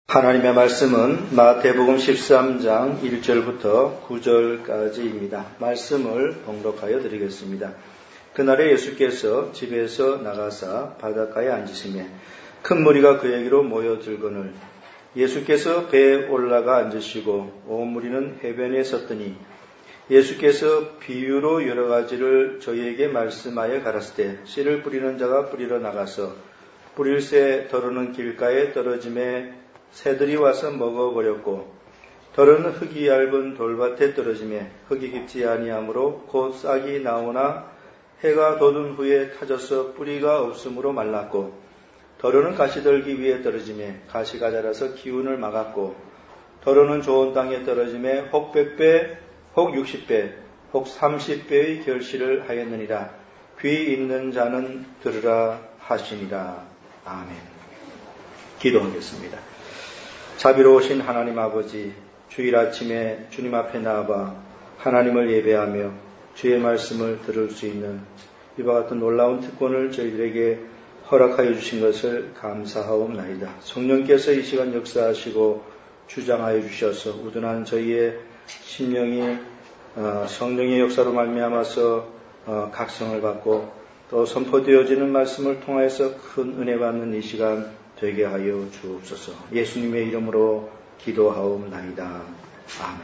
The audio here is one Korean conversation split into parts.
하나님의 말씀은 마태복음 13장 1절부터 9절까지입니다. 말씀을 봉독하여 드리겠습니다. 그날에 예수께서 집에서 나가사 바닷가에 앉으시매 큰 무리가 그에게로 모여들거늘 예수께서 배에 올라가 앉으시고 온 무리는 해변에 섰더니 예수께서 비유로 여러 가지를 저희에게 말씀하여 가라사대 씨를 뿌리는 자가 뿌리러 나가서 뿌릴새 더러는 길가에 떨어짐에 새들이 와서 먹어버렸고 더러는 흙이 얇은 돌밭에 떨어짐에 흙이 깊지 아니하므로 곧 싹이 나오나 해가 돋은 후에 타져서 뿌리가 없으므로 말랐고 더러는 가시떨기 위에 떨어짐에 가시가 자라서 기운을 막았고 더러는 좋은 땅에 떨어짐에 혹 100배, 혹 60배, 혹 30배의 결실을 하였느니라. 귀 있는 자는 들으라 하시니라. 아멘. 기도하겠습니다. 자비로우신 하나님 아버지, 주일 아침에 주님 앞에 나와 하나님을 예배하며 주의 말씀을 들을 수 있는 이와 같은 놀라운 특권을 저희들에게 허락하여 주신 것을 감사하옵나이다. 성령께서 이 시간 역사하시고 주장하여 주셔서 우둔한 저희의 심령이 성령의 역사로 말미암아서 각성을 받고 또 선포되어지는 말씀을 통하여서 큰 은혜 받는 이 시간 되게 하여 주옵소서. 예수님의 이름으로 기도하옵나이다. 아멘.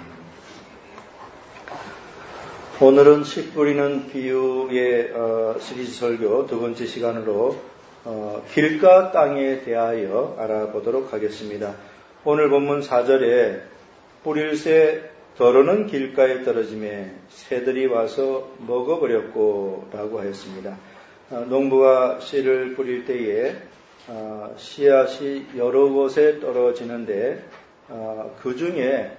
오늘은 씨 뿌리는 비유의 시리즈 설교 두 번째 시간으로 길가 땅에 대하여 알아보도록 하겠습니다. 오늘 본문 4절에 뿌릴새 더러는 길가에 떨어짐에 새들이 와서 먹어버렸고 라고 하였습니다. 농부가 씨를 뿌릴 때에 씨앗이 여러 곳에 떨어지는데 그 중에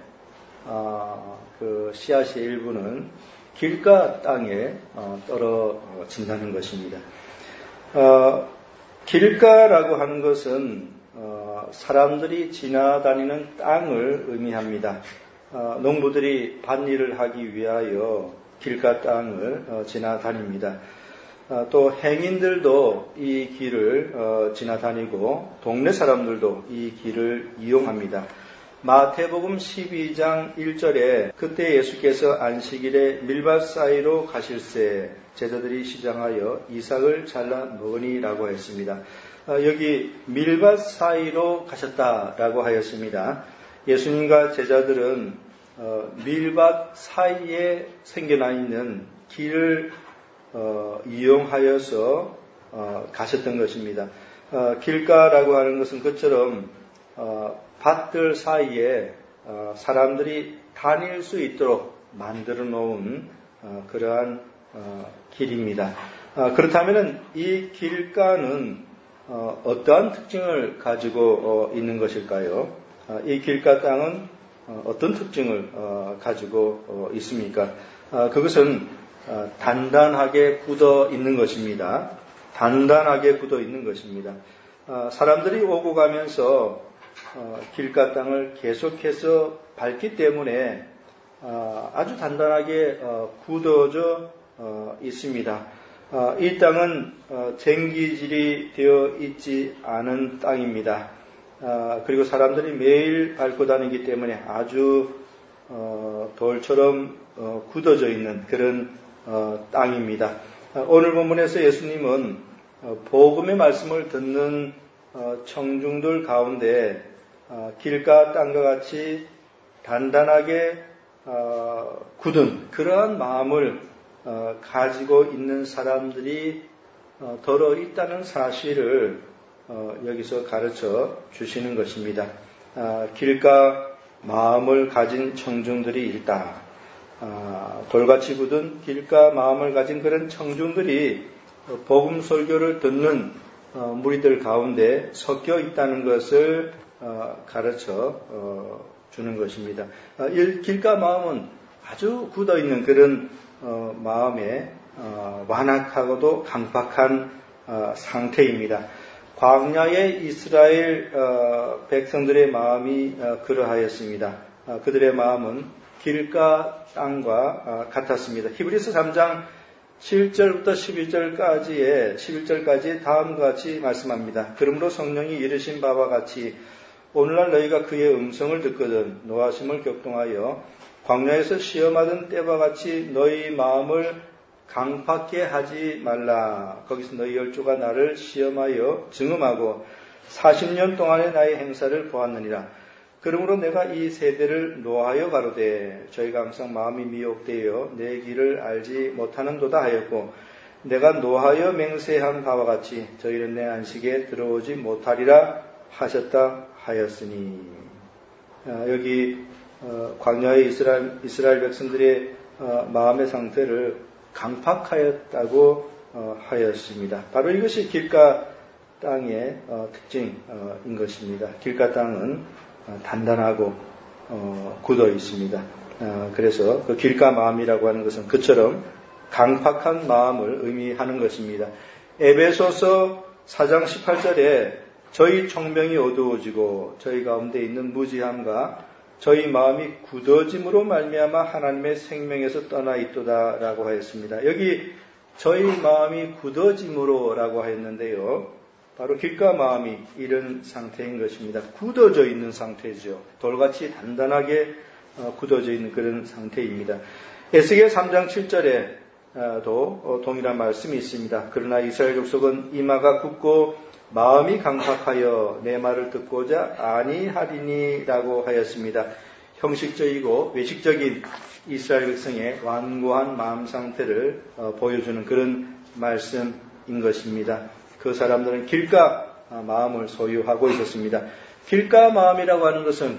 그 씨앗의 일부는 길가 땅에 떨어진다는 것입니다. 길가라고 하는 것은 사람들이 지나다니는 땅을 의미합니다. 농부들이 밭일을 하기 위하여 길가 땅을 지나다닙니다. 또 행인들도 이 길을 지나다니고 동네 사람들도 이 길을 이용합니다. 마태복음 12장 1절에 그때 예수께서 안식일에 밀밭 사이로 가실새 제자들이 시장하여 이삭을 잘라 먹으니라고 했습니다. 여기 밀밭 사이로 가셨다라고 하였습니다. 예수님과 제자들은 밀밭 사이에 생겨나 있는 길을 이용하여서 가셨던 것입니다. 길가라고 하는 것은 그처럼 밭들 사이에 사람들이 다닐 수 있도록 만들어 놓은 그러한 길입니다. 그렇다면 이 길가는 어떠한 특징을 가지고 있는 것일까요? 이 길가 땅은 어떤 특징을 가지고 있습니까? 그것은 단단하게 굳어 있는 것입니다. 단단하게 굳어 있는 것입니다. 사람들이 오고 가면서 길가 땅을 계속해서 밟기 때문에 아주 단단하게 굳어져 있습니다. 이 땅은 쟁기질이 되어 있지 않은 땅입니다. 그리고 사람들이 매일 밟고 다니기 때문에 아주 돌처럼 굳어져 있는 그런 땅입니다. 오늘 본문에서 예수님은 복음의 말씀을 듣는 청중들 가운데 길가 땅과 같이 단단하게 굳은 그러한 마음을 가지고 있는 사람들이 더러 있다는 사실을 여기서 가르쳐 주시는 것입니다. 길가 마음을 가진 청중들이 있다. 돌같이 굳은 길가 마음을 가진 그런 청중들이 복음 설교를 듣는 무리들 가운데 섞여 있다는 것을 가르쳐 주는 것입니다. 이 길가 마음은 아주 굳어 있는 그런 마음에 완악하고도 강박한 상태입니다. 광야의 이스라엘 백성들의 마음이 그러하였습니다. 그들의 마음은 길가 땅과 같았습니다. 히브리서 3장 7절부터 11절까지 다음과 같이 말씀합니다. 그러므로 성령이 이르신 바와 같이 오늘날 너희가 그의 음성을 듣거든 노하심을 격동하여 광야에서 시험하던 때와 같이 너희 마음을 강팍게 하지 말라. 거기서 너희 열조가 나를 시험하여 증음하고 40년 동안의 나의 행사를 보았느니라. 그러므로 내가 이 세대를 노하여 가로되 저희가 항상 마음이 미혹되어 내 길을 알지 못하는도다 하였고 내가 노하여 맹세한 바와 같이 저희는 내 안식에 들어오지 못하리라 하셨다 하였으니. 여기 광야의 이스라엘 백성들의 마음의 상태를 강팍하였다고 하였습니다. 바로 이것이 길가 땅의 특징인 것입니다. 길가 땅은 단단하고 굳어 있습니다. 그래서 그 길가 마음이라고 하는 것은 그처럼 강팍한 마음을 의미하는 것입니다. 에베소서 4장 18절에 저희 총명이 어두워지고 저희 가운데 있는 무지함과 저희 마음이 굳어짐으로 말미암아 하나님의 생명에서 떠나 있도다라고 하였습니다. 여기 저희 마음이 굳어짐으로라고 하였는데요. 바로 길가 마음이 이런 상태인 것입니다. 굳어져 있는 상태죠. 돌같이 단단하게 굳어져 있는 그런 상태입니다. 에스겔 3장 7절에도 동일한 말씀이 있습니다. 그러나 이스라엘 족속은 이마가 굳고 마음이 강팍하여 내 말을 듣고자 아니하리니라고 하였습니다. 형식적이고 외식적인 이스라엘 백성의 완고한 마음 상태를 보여주는 그런 말씀인 것입니다. 그 사람들은 길가 마음을 소유하고 있었습니다. 길가 마음이라고 하는 것은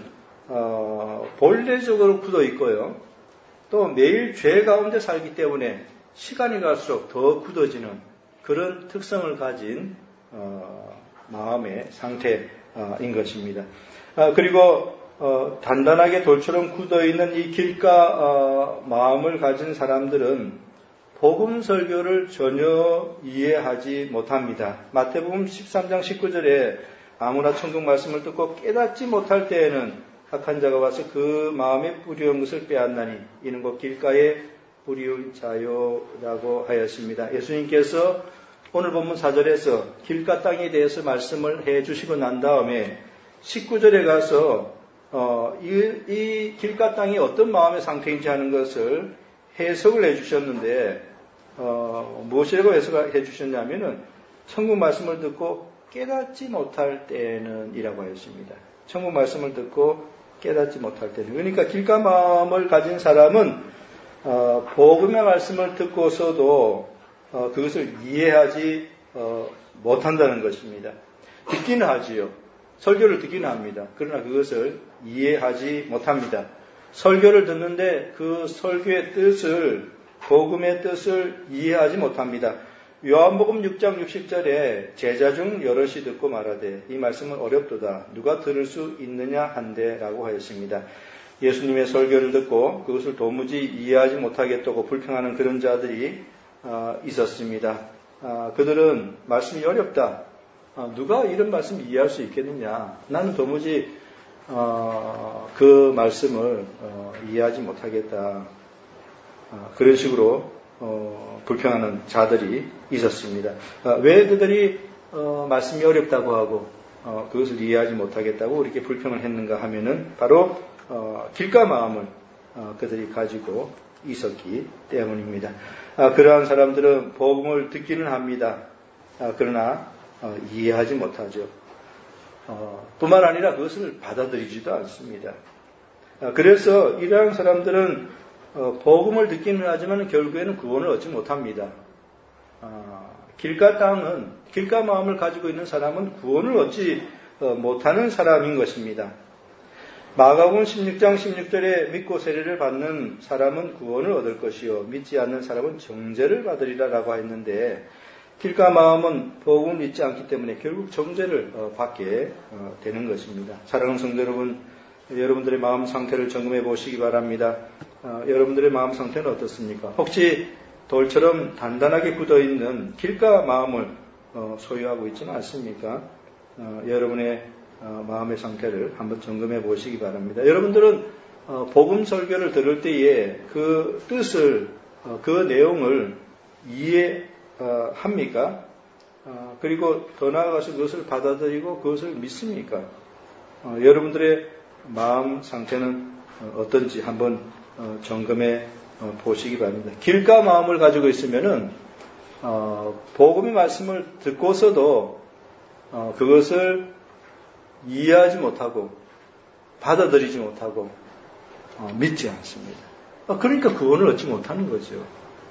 본래적으로 굳어 있고요. 또 매일 죄 가운데 살기 때문에 시간이 갈수록 더 굳어지는 그런 특성을 가진 마음의 상태인 것입니다. 그리고 단단하게 돌처럼 굳어있는 이 길가 마음을 가진 사람들은 복음 설교를 전혀 이해하지 못합니다. 마태복음 13장 19절에 아무나 천국 말씀을 듣고 깨닫지 못할 때에는 악한 자가 와서 그 마음에 뿌리온 것을 빼앗나니 이는 곧 길가에 뿌리운 자요라고 하였습니다. 예수님께서 오늘 본문 4절에서 길가 땅에 대해서 말씀을 해주시고 난 다음에 19절에 가서 이 길가 땅이 어떤 마음의 상태인지 하는 것을 해석을 해주셨는데 무엇이라고 해석해 주셨냐면은 천국 말씀을 듣고 깨닫지 못할 때는 이라고 하였습니다. 천국 말씀을 듣고 깨닫지 못할 때는. 그러니까 길가 마음을 가진 사람은 복음의 말씀을 듣고서도 그것을 이해하지 못한다는 것입니다. 듣기는 하지요. 설교를 듣기는 합니다. 그러나 그것을 이해하지 못합니다. 설교를 듣는데 그 설교의 뜻을, 복음의 뜻을 이해하지 못합니다. 요한복음 6장 60절에 제자 중 여럿이 듣고 말하되 이 말씀은 어렵도다. 누가 들을 수 있느냐 한데라고 하였습니다. 예수님의 설교를 듣고 그것을 도무지 이해하지 못하겠다고 불평하는 그런 자들이 있었습니다. 그들은 말씀이 어렵다. 누가 이런 말씀 이해할 수 있겠느냐. 나는 도무지 그 말씀을 이해하지 못하겠다. 그런 식으로 불평하는 자들이 있었습니다. 왜 그들이 말씀이 어렵다고 하고 그것을 이해하지 못하겠다고 이렇게 불평을 했는가 하면은 바로 길가 마음을 그들이 가지고 있었기 때문입니다. 그러한 사람들은 복음을 듣기는 합니다. 그러나 이해하지 못하죠. 뿐만 아니라 그것을 받아들이지도 않습니다. 그래서 이러한 사람들은 복음을 듣기는 하지만 결국에는 구원을 얻지 못합니다. 길가 땅은, 길가 마음을 가지고 있는 사람은 구원을 얻지 못하는 사람인 것입니다. 마가복음 16장 16절에 믿고 세례를 받는 사람은 구원을 얻을 것이요 믿지 않는 사람은 정죄를 받으리라 라고 했는데 길가 마음은 복음을 믿지 않기 때문에 결국 정죄를 받게 되는 것입니다. 사랑하는 성도 여러분, 여러분들의 마음 상태를 점검해 보시기 바랍니다. 여러분들의 마음 상태는 어떻습니까? 혹시 돌처럼 단단하게 굳어있는 길가 마음을 소유하고 있지는 않습니까? 여러분의 마음의 상태를 한번 점검해 보시기 바랍니다. 여러분들은 복음 설교를 들을 때에 그 뜻을, 그 내용을 이해합니까? 그리고 더 나아가서 그것을 받아들이고 그것을 믿습니까? 여러분들의 마음 상태는 어떤지 한번 점검해 보시기 바랍니다. 길가 마음을 가지고 있으면은 복음의 말씀을 듣고서도 그것을 이해하지 못하고 받아들이지 못하고 믿지 않습니다. 그러니까 구원을 얻지 못하는 거죠.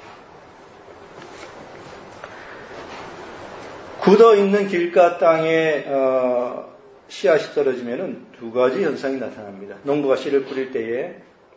굳어있는 길가 땅에 씨앗이 떨어지면은 두 가지 현상이 나타납니다. 농부가 씨를 뿌릴 때에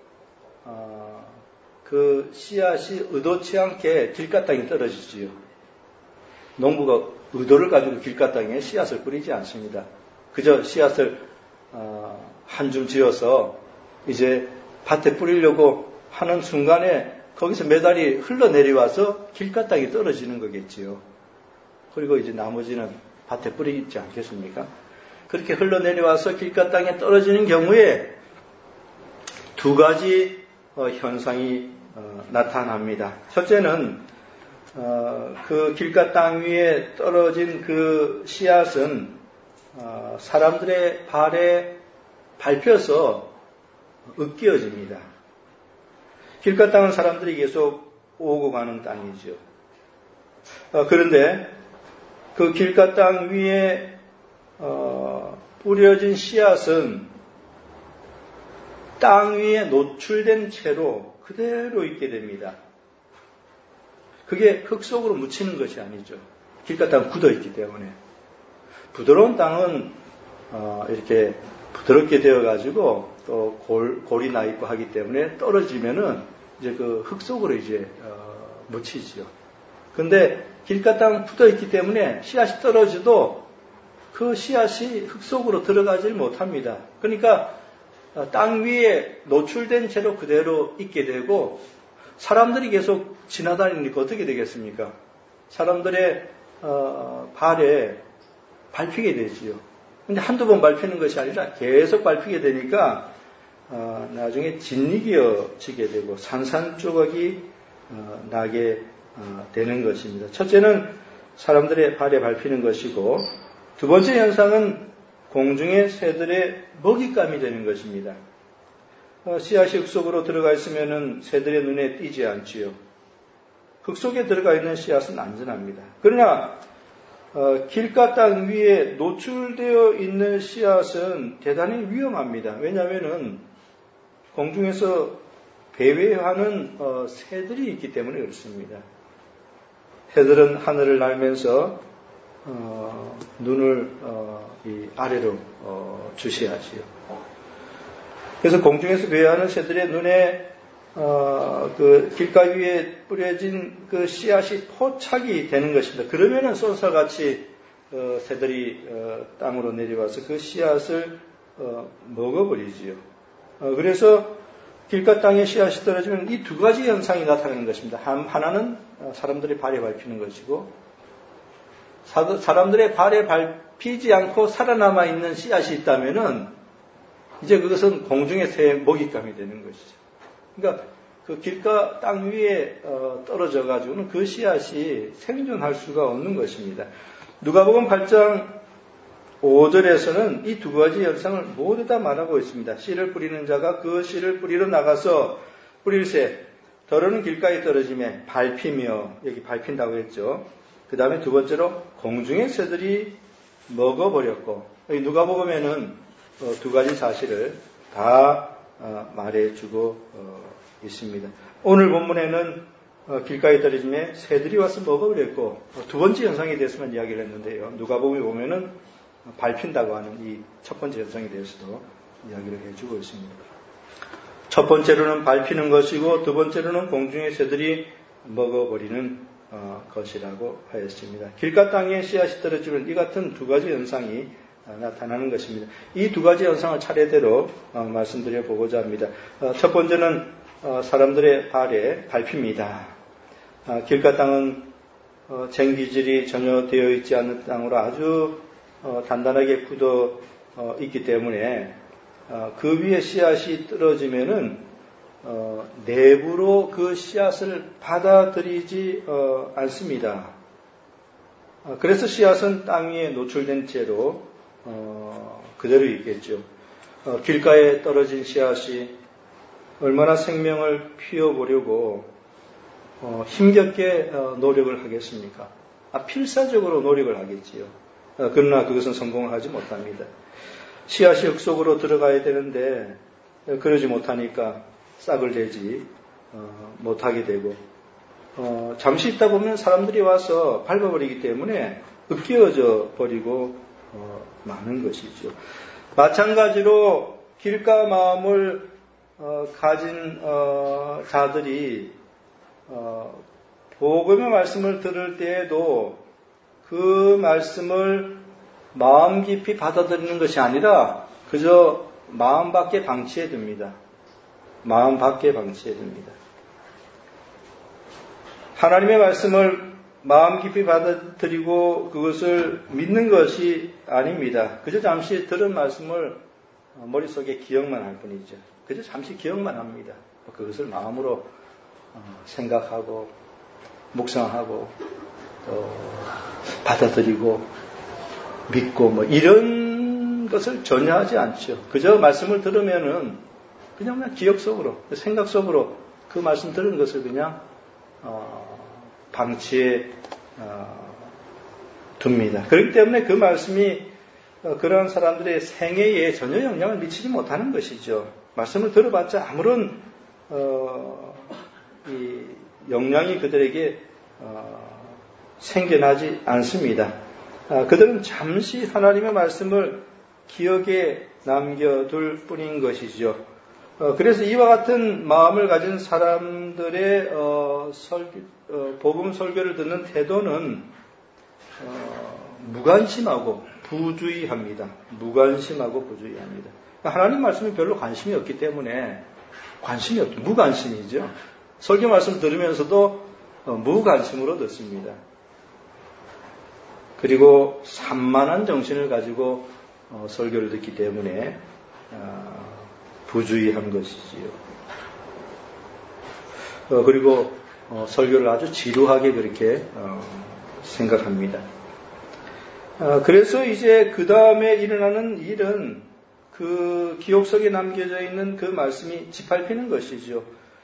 그 씨앗이 의도치 않게 길가 땅에 떨어지지요. 농부가 의도를 가지고 길가 땅에 씨앗을 뿌리지 않습니다. 그저 씨앗을 한 줌 지어서 이제 밭에 뿌리려고 하는 순간에 거기서 메달이 흘러내려와서 길가 땅에 떨어지는 거겠지요. 그리고 이제 나머지는 밭에 뿌리지 않겠습니까? 그렇게 흘러내려와서 길가 땅에 떨어지는 경우에 두 가지 현상이 나타납니다. 첫째는 그 길가 땅 위에 떨어진 그 씨앗은 사람들의 발에 밟혀서 으깨어집니다. 길가 땅은 사람들이 계속 오고 가는 땅이죠. 그런데 그 길가 땅 위에 뿌려진 씨앗은 땅 위에 노출된 채로 그대로 있게 됩니다. 그게 흙 속으로 묻히는 것이 아니죠. 길가 땅은 굳어있기 때문에. 부드러운 땅은 이렇게 부드럽게 되어가지고 또 골이 나 있고 하기 때문에 떨어지면은 이제 그 흙 속으로 이제 묻히지요. 근데 길가 땅은 굳어있기 때문에 씨앗이 떨어져도 그 씨앗이 흙 속으로 들어가질 못합니다. 그러니까 땅 위에 노출된 채로 그대로 있게 되고 사람들이 계속 지나다니니까 어떻게 되겠습니까? 사람들의 발에 밟히게 되지요. 근데 한두 번 밟히는 것이 아니라 계속 밟히게 되니까 나중에 짓이겨지게 되고 산산조각이 나게 되는 것입니다. 첫째는 사람들의 발에 밟히는 것이고 두 번째 현상은 공중의 새들의 먹잇감이 되는 것입니다. 씨앗이 흙 속으로 들어가 있으면 새들의 눈에 띄지 않지요. 흙 속에 들어가 있는 씨앗은 안전합니다. 그러나 길가 땅 위에 노출되어 있는 씨앗은 대단히 위험합니다. 왜냐하면 공중에서 배회하는 새들이 있기 때문에 그렇습니다. 새들은 하늘을 날면서 눈을 이 아래로 주시하지요. 그래서 공중에서 배회하는 새들의 눈에 그 길가 위에 뿌려진 그 씨앗이 포착이 되는 것입니다. 그러면은 쏜살같이 새들이 땅으로 내려와서 그 씨앗을 먹어버리지요. 그래서 길가 땅에 씨앗이 떨어지면 이 두 가지 현상이 나타나는 것입니다. 하나는 사람들의 발에 밟히는 것이고 사람들의 발에 밟히지 않고 살아남아 있는 씨앗이 있다면은 이제 그것은 공중의 새의 먹잇감이 되는 것이죠. 그러니까 그 길가 땅 위에 떨어져 가지고는 그 씨앗이 생존할 수가 없는 것입니다. 누가복음 8장 5절에서는 이 두 가지 현상을 모두 다 말하고 있습니다. 씨를 뿌리는 자가 그 씨를 뿌리러 나가서 뿌릴새 더러는 길가에 떨어지며 밟히며, 여기 밟힌다고 했죠. 그 다음에 두 번째로 공중의 새들이 먹어버렸고, 여기 누가복음에는 두 가지 사실을 다 말해주고 있습니다. 오늘 본문에는 길가에 떨어지며 새들이 와서 먹어버렸고, 두 번째 현상에 대해서만 이야기를 했는데요. 누가복음에 보면은 밟힌다고 하는 이 첫 번째 현상에 대해서도 이야기를 해주고 있습니다. 첫 번째로는 밟히는 것이고 두 번째로는 공중의 새들이 먹어버리는 것이라고 하였습니다. 길가 땅에 씨앗이 떨어지면 이 같은 두 가지 현상이 나타나는 것입니다. 이 두 가지 현상을 차례대로 말씀드려 보고자 합니다. 첫 번째는 사람들의 발에 밟힙니다. 길가 땅은 쟁기질이 전혀 되어 있지 않는 땅으로 아주 단단하게 굳어 있기 때문에 그 위에 씨앗이 떨어지면은 내부로 그 씨앗을 받아들이지 않습니다. 그래서 씨앗은 땅 위에 노출된 채로 그대로 있겠죠. 길가에 떨어진 씨앗이 얼마나 생명을 피워보려고 힘겹게 노력을 하겠습니까? 필사적으로 노력을 하겠지요. 그러나 그것은 성공을 하지 못합니다. 씨앗이 흙 속으로 들어가야 되는데 그러지 못하니까 싹을 내지 못하게 되고 잠시 있다 보면 사람들이 와서 밟아버리기 때문에 으깨어져 버리고 마는 것이죠. 마찬가지로 길가 마음을 가진 자들이 복음의 말씀을 들을 때에도 그 말씀을 마음 깊이 받아들이는 것이 아니라 그저 마음 밖에 방치해 둡니다. 마음 밖에 방치해 둡니다. 하나님의 말씀을 마음 깊이 받아들이고 그것을 믿는 것이 아닙니다. 그저 잠시 들은 말씀을 머릿속에 기억만 할 뿐이죠. 그저 잠시 기억만 합니다. 그것을 마음으로 생각하고 묵상하고 받아들이고 믿고 이런 것을 전혀 하지 않죠. 그저 말씀을 들으면은 그냥 기억 속으로 생각 속으로 그 말씀 들은 것을 그냥 방치해 둡니다. 그렇기 때문에 그 말씀이 그런 사람들의 생애에 전혀 영향을 미치지 못하는 것이죠. 말씀을 들어봤자 아무런 이 영향이 그들에게 생겨나지 않습니다. 그들은 잠시 하나님의 말씀을 기억에 남겨둘 뿐인 것이죠. 그래서 이와 같은 마음을 가진 사람들의 복음 설교를 듣는 태도는 무관심하고 부주의합니다. 무관심하고 부주의합니다. 하나님 말씀에 별로 관심이 없기 때문에 관심이 없죠. 무관심이죠. 설교 말씀 들으면서도 무관심으로 듣습니다. 그리고 산만한 정신을 가지고 설교를 듣기 때문에 부주의한 것이지요. 그리고 설교를 아주 지루하게 그렇게 생각합니다. 그래서 이제 그 다음에 일어나는 일은 그 기억 속에 남겨져 있는 그 말씀이 짓밟히는 것이죠.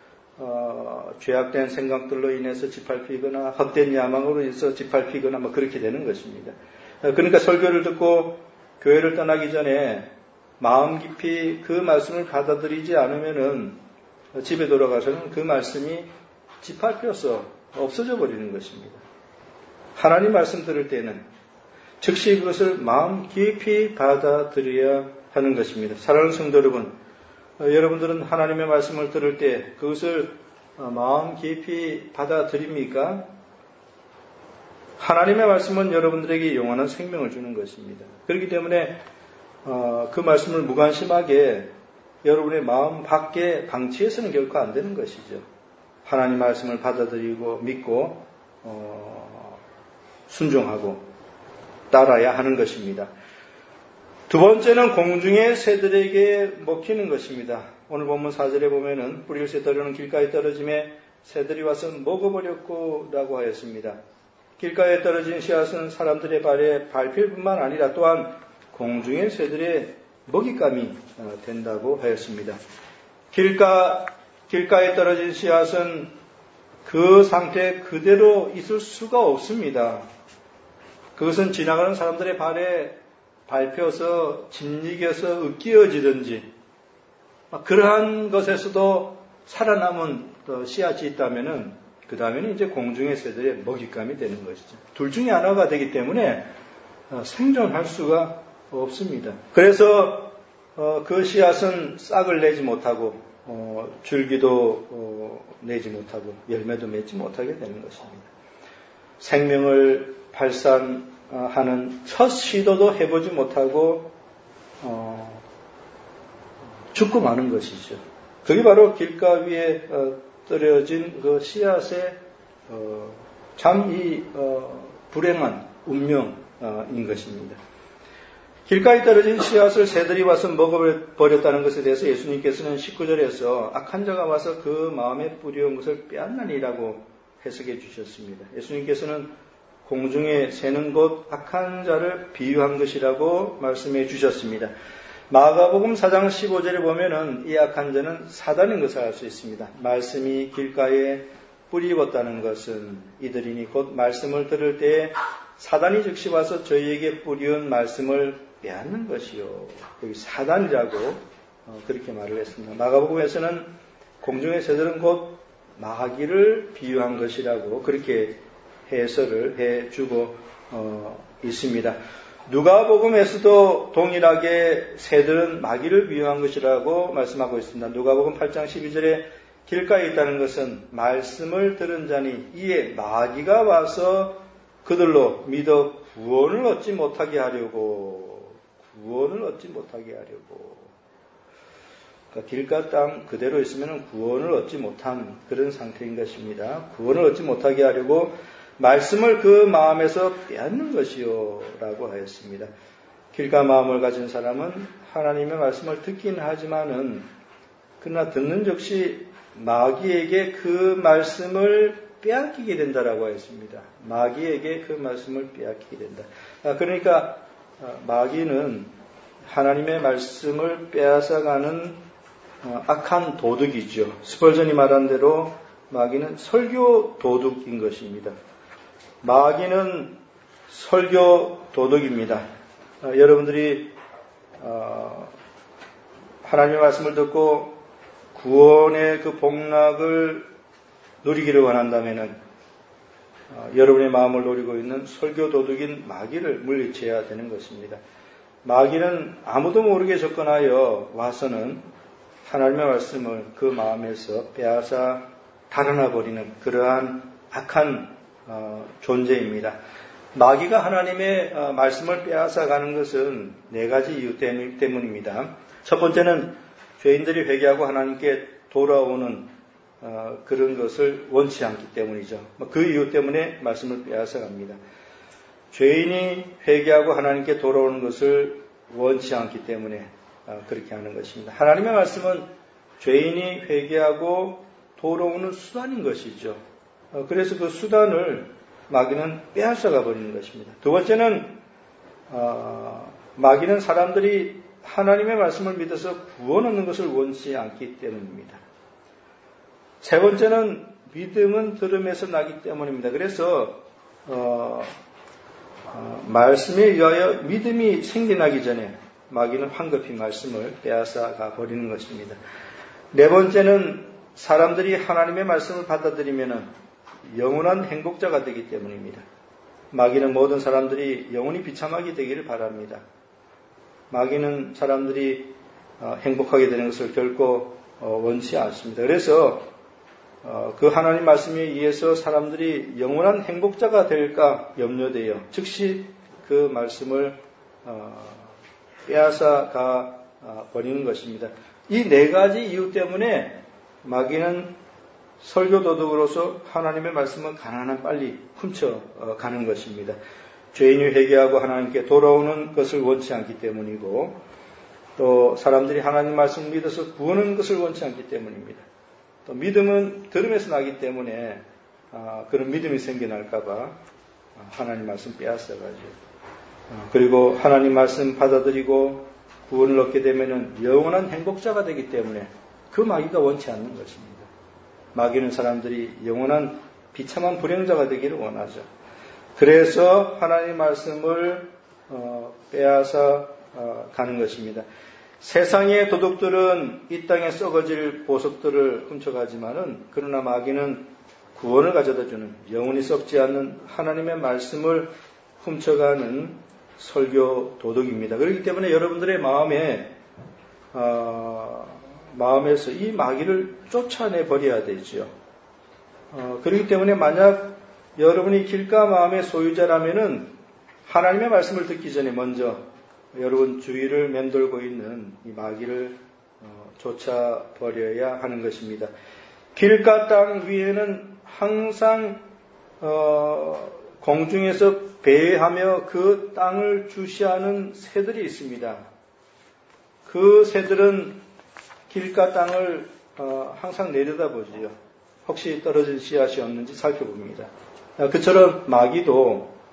죄악된 생각들로 인해서 짓밟히거나 헛된 야망으로 인해서 짓밟히거나 그렇게 되는 것입니다. 그러니까 설교를 듣고 교회를 떠나기 전에 마음 깊이 그 말씀을 받아들이지 않으면은 집에 돌아가서는 그 말씀이 짓밟혀서 없어져 버리는 것입니다. 하나님 말씀 들을 때는 즉시 그것을 마음 깊이 받아들여야 하는 것입니다. 사랑하는 성도 여러분, 여러분들은 하나님의 말씀을 들을 때 그것을 마음 깊이 받아들입니까? 하나님의 말씀은 여러분들에게 영원한 생명을 주는 것입니다. 그렇기 때문에 그 말씀을 무관심하게 여러분의 마음 밖에 방치해서는 결코 안 되는 것이죠. 하나님 말씀을 받아들이고 믿고 순종하고 따라야 하는 것입니다. 두 번째는 공중의 새들에게 먹히는 것입니다. 오늘 본문 4절에 보면은 뿌리를 새더러는 길가에 떨어짐에 새들이 와서 먹어버렸고 라고 하였습니다. 길가에 떨어진 씨앗은 사람들의 발에 밟힐 뿐만 아니라 또한 공중의 새들의 먹잇감이 된다고 하였습니다. 길가에 떨어진 씨앗은 그 상태 그대로 있을 수가 없습니다. 그것은 지나가는 사람들의 발에 밟혀서 짓이겨서 으깨어지든지 그러한 것에서도 살아남은 씨앗이 있다면은 그 다음에는 이제 공중의 새들의 먹잇감이 되는 것이죠. 둘 중에 하나가 되기 때문에 생존할 수가 없습니다. 그래서 그 씨앗은 싹을 내지 못하고 줄기도 내지 못하고 열매도 맺지 못하게 되는 것입니다. 생명을 발산하는 첫 시도도 해보지 못하고 죽고 마는 것이죠. 그게 바로 길가 위에 떨어진 그 씨앗의 참 이 불행한 운명인 것입니다. 길가에 떨어진 씨앗을 새들이 와서 먹어버렸다는 것에 대해서 예수님께서는 19절에서 악한 자가 와서 그 마음에 뿌려온 것을 빼앗나니라고 해석해 주셨습니다. 예수님께서는 공중에 새는 곧 악한 자를 비유한 것이라고 말씀해 주셨습니다. 마가복음 4장 15절에 보면은 이 악한 자는 사단인 것을 알 수 있습니다. 말씀이 길가에 뿌리웠다는 것은 이들이니 곧 말씀을 들을 때에 사단이 즉시 와서 저희에게 뿌리운 말씀을 빼앗는 것이요. 여기 사단이라고 그렇게 말을 했습니다. 마가복음에서는 공중의 새들은 곧 마귀를 비유한 것이라고 그렇게 해설을 해주고 있습니다. 누가복음에서도 동일하게 새들은 마귀를 비유한 것이라고 말씀하고 있습니다. 누가복음 8장 12절에 길가에 있다는 것은 말씀을 들은 자니 이에 마귀가 와서 그들로 믿어 구원을 얻지 못하게 하려고 그러니까 길가 땅 그대로 있으면 구원을 얻지 못한 그런 상태인 것입니다. 구원을 얻지 못하게 하려고 말씀을 그 마음에서 빼앗는 것이요 라고 하였습니다. 길가 마음을 가진 사람은 하나님의 말씀을 듣긴 하지만은 그러나 듣는 즉시 마귀에게 그 말씀을 빼앗기게 된다라고 하였습니다. 마귀에게 그 말씀을 빼앗기게 된다. 그러니까 마귀는 하나님의 말씀을 빼앗아가는 악한 도둑이죠. 스펄전이 말한 대로 마귀는 설교 도둑인 것입니다. 마귀는 설교 도둑입니다. 여러분들이 하나님의 말씀을 듣고 구원의 그 복락을 누리기를 원한다면은 여러분의 마음을 노리고 있는 설교 도둑인 마귀를 물리쳐야 되는 것입니다. 마귀는 아무도 모르게 접근하여 와서는 하나님의 말씀을 그 마음에서 빼앗아 달아나 버리는 그러한 악한 존재입니다. 마귀가 하나님의 말씀을 빼앗아 가는 것은 네 가지 이유 때문입니다. 첫 번째는 죄인들이 회개하고 하나님께 돌아오는 그런 것을 원치 않기 때문이죠. 그 이유 때문에 말씀을 빼앗아 갑니다. 죄인이 회개하고 하나님께 돌아오는 것을 원치 않기 때문에 그렇게 하는 것입니다. 하나님의 말씀은 죄인이 회개하고 돌아오는 수단인 것이죠. 그래서 그 수단을 마귀는 빼앗아가 버리는 것입니다. 두 번째는 마귀는 사람들이 하나님의 말씀을 믿어서 구원 얻는 것을 원치 않기 때문입니다. 세 번째는 믿음은 들음에서 나기 때문입니다. 그래서 말씀에 의하여 믿음이 생겨나기 전에 마귀는 황급히 말씀을 빼앗아가 버리는 것입니다. 네 번째는 사람들이 하나님의 말씀을 받아들이면 영원한 행복자가 되기 때문입니다. 마귀는 모든 사람들이 영원히 비참하게 되기를 바랍니다. 마귀는 사람들이 행복하게 되는 것을 결코 원치 않습니다. 그래서 그 하나님 말씀에 의해서 사람들이 영원한 행복자가 될까 염려되어 즉시 그 말씀을 빼앗아가 버리는 것입니다. 이 네 가지 이유 때문에 마귀는 설교 도둑으로서 하나님의 말씀을 가난한 빨리 훔쳐가는 것입니다. 죄인이 회개하고 하나님께 돌아오는 것을 원치 않기 때문이고 또 사람들이 하나님 말씀을 믿어서 구하는 것을 원치 않기 때문입니다. 또 믿음은 들음에서 나기 때문에 그런 믿음이 생겨날까봐 하나님 말씀 빼앗아가죠. 그리고 하나님 말씀 받아들이고 구원을 얻게 되면 영원한 행복자가 되기 때문에 그 마귀가 원치 않는 것입니다. 마귀는 사람들이 영원한 비참한 불행자가 되기를 원하죠. 그래서 하나님 말씀을 빼앗아 가는 것입니다. 세상의 도둑들은 이 땅에 썩어질 보석들을 훔쳐가지만은 그러나 마귀는 구원을 가져다주는 영원히 썩지 않는 하나님의 말씀을 훔쳐가는 설교 도둑입니다. 그렇기 때문에 여러분들의 마음에서 이 마귀를 쫓아내 버려야 되죠. 그렇기 때문에 만약 여러분이 길가 마음의 소유자라면은 하나님의 말씀을 듣기 전에 먼저 여러분 주위를 맴돌고 있는 이 마귀를 쫓아버려야 하는 것입니다. 길가 땅 위에는 항상 공중에서 배회하며 그 땅을 주시하는 새들이 있습니다. 그 새들은 길가 땅을 항상 내려다보지요. 혹시 떨어질 씨앗이 없는지 살펴봅니다. 그처럼 마귀도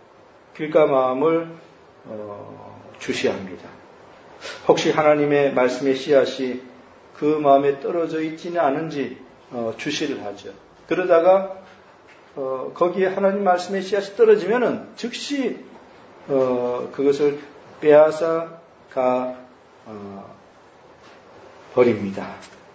길가 마음을 주시합니다. 혹시 하나님의 말씀의 씨앗이 그 마음에 떨어져 있지는 않은지 주시를 하죠. 그러다가 거기에 하나님 말씀의 씨앗이 떨어지면은 즉시 그것을 빼앗아 가 버립니다.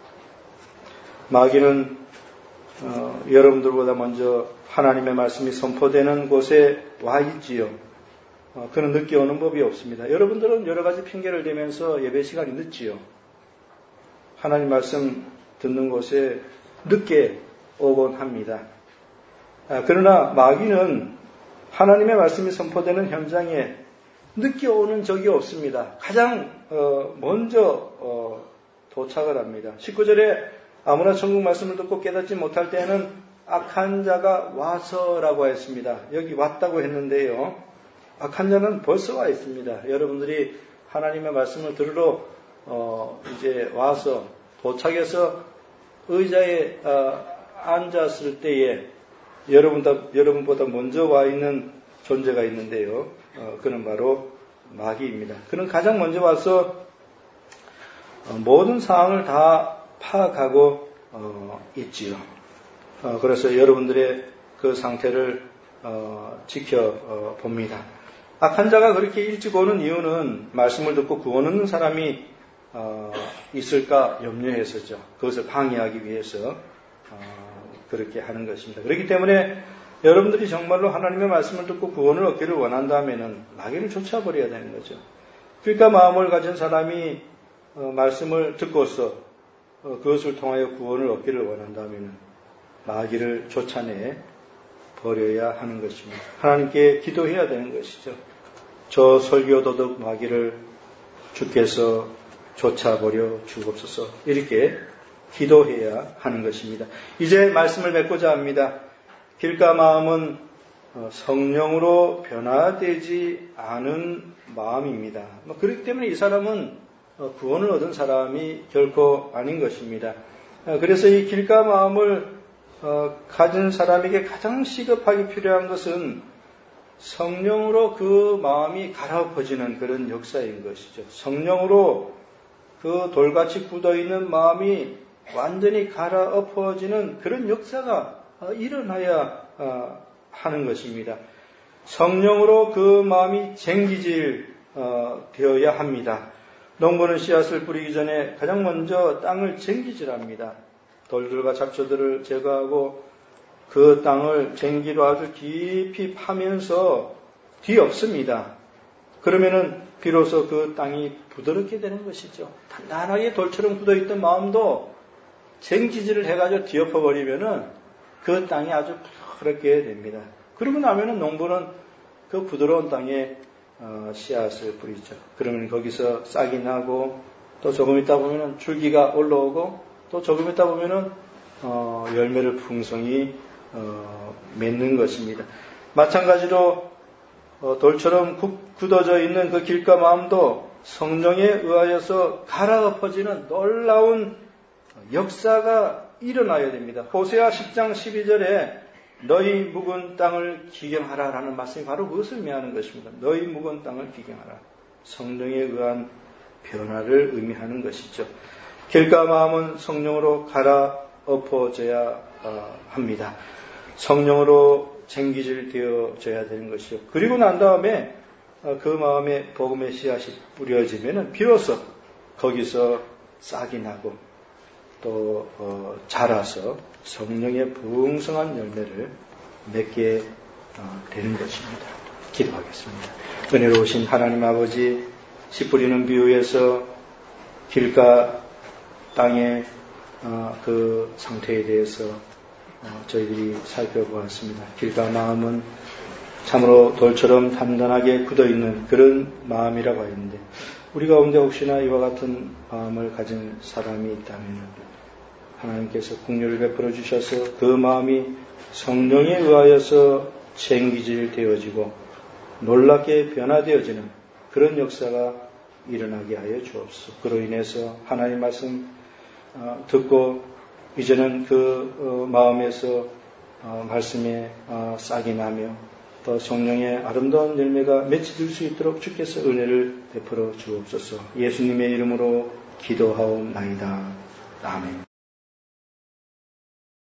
마귀는 여러분들보다 먼저 하나님의 말씀이 선포되는 곳에 와 있지요. 그는 늦게 오는 법이 없습니다. 여러분들은 여러 가지 핑계를 대면서 예배 시간이 늦지요. 하나님 말씀 듣는 곳에 늦게 오곤 합니다. 그러나 마귀는 하나님의 말씀이 선포되는 현장에 늦게 오는 적이 없습니다. 가장 먼저 도착을 합니다. 19절에 아무나 천국 말씀을 듣고 깨닫지 못할 때에는 악한 자가 와서라고 했습니다. 여기 왔다고 했는데요. 악한 자는 벌써 와 있습니다. 여러분들이 하나님의 말씀을 들으러 이제 와서 도착해서 의자에 앉았을 때에 여러분보다 먼저 와 있는 존재가 있는데요. 그는 바로 마귀입니다. 그는 가장 먼저 와서 모든 상황을 다 파악하고 있지요. 그래서 여러분들의 그 상태를 지켜봅니다. 악한 자가 그렇게 일찍 오는 이유는 말씀을 듣고 구원 얻는 사람이 있을까 염려해서죠. 그것을 방해하기 위해서 그렇게 하는 것입니다. 그렇기 때문에 여러분들이 정말로 하나님의 말씀을 듣고 구원을 얻기를 원한다면은 마귀를 쫓아버려야 되는 거죠. 그러니까 마음을 가진 사람이 말씀을 듣고서 그것을 통하여 구원을 얻기를 원한다면은 마귀를 쫓아내 버려야 하는 것입니다. 하나님께 기도해야 되는 것이죠. 저 설교 도둑 마귀를 주께서 쫓아버려 주옵소서. 이렇게 기도해야 하는 것입니다. 이제 말씀을 맺고자 합니다. 길가 마음은 성령으로 변화되지 않은 마음입니다. 그렇기 때문에 이 사람은 구원을 얻은 사람이 결코 아닌 것입니다. 그래서 이 길가 마음을 가진 사람에게 가장 시급하게 필요한 것은 성령으로 그 마음이 갈아엎어지는 그런 역사인 것이죠. 성령으로 그 돌같이 굳어있는 마음이 완전히 갈아엎어지는 그런 역사가 일어나야 하는 것입니다. 성령으로 그 마음이 쟁기질 되어야 합니다. 농부는 씨앗을 뿌리기 전에 가장 먼저 땅을 쟁기질합니다. 돌들과 잡초들을 제거하고 그 땅을 쟁기로 아주 깊이 파면서 뒤엎습니다. 그러면은 비로소 그 땅이 부드럽게 되는 것이죠. 단단하게 돌처럼 굳어있던 마음도 쟁기질을 해가지고 뒤엎어버리면은 그 땅이 아주 부드럽게 됩니다. 그러고 나면은 농부는 그 부드러운 땅에 씨앗을 뿌리죠. 그러면 거기서 싹이 나고 또 조금 있다 보면은 줄기가 올라오고 또 조금 있다 보면은 열매를 풍성히 맺는 것입니다. 마찬가지로 돌처럼 굳어져 있는 그 길가 마음도 성령에 의하여서 갈아엎어지는 놀라운 역사가 일어나야 됩니다. 호세아 10장 12절에 너희 묵은 땅을 기경하라 라는 말씀이 바로 그것을 의미하는 것입니다. 너희 묵은 땅을 기경하라. 성령에 의한 변화를 의미하는 것이죠. 길가 마음은 성령으로 갈아엎어져야 합니다. 성령으로 쟁기질 되어져야 되는 것이죠. 그리고 난 다음에 그 마음에 복음의 씨앗이 뿌려지면 비로소 거기서 싹이 나고 또 자라서 성령의 풍성한 열매를 맺게 되는 것입니다. 기도하겠습니다. 은혜로우신 하나님 아버지, 씨 뿌리는 비유에서 길가 땅의 그 상태에 대해서 저희들이 살펴보았습니다. 길가 마음은 참으로 돌처럼 단단하게 굳어있는 그런 마음이라고 하였는데 우리 가운데 혹시나 이와 같은 마음을 가진 사람이 있다면 하나님께서 긍휼을 베풀어 주셔서 그 마음이 성령에 의하여서 쟁기질 되어지고 놀랍게 변화되어지는 그런 역사가 일어나게 하여 주옵소서. 그로 인해서 하나님 말씀 듣고 이제는 그 마음에서 말씀에 싹이 나며 또 성령의 아름다운 열매가 맺혀질 수 있도록 주께서 은혜를 베풀어 주옵소서. 예수님의 이름으로 기도하옵나이다. 아멘.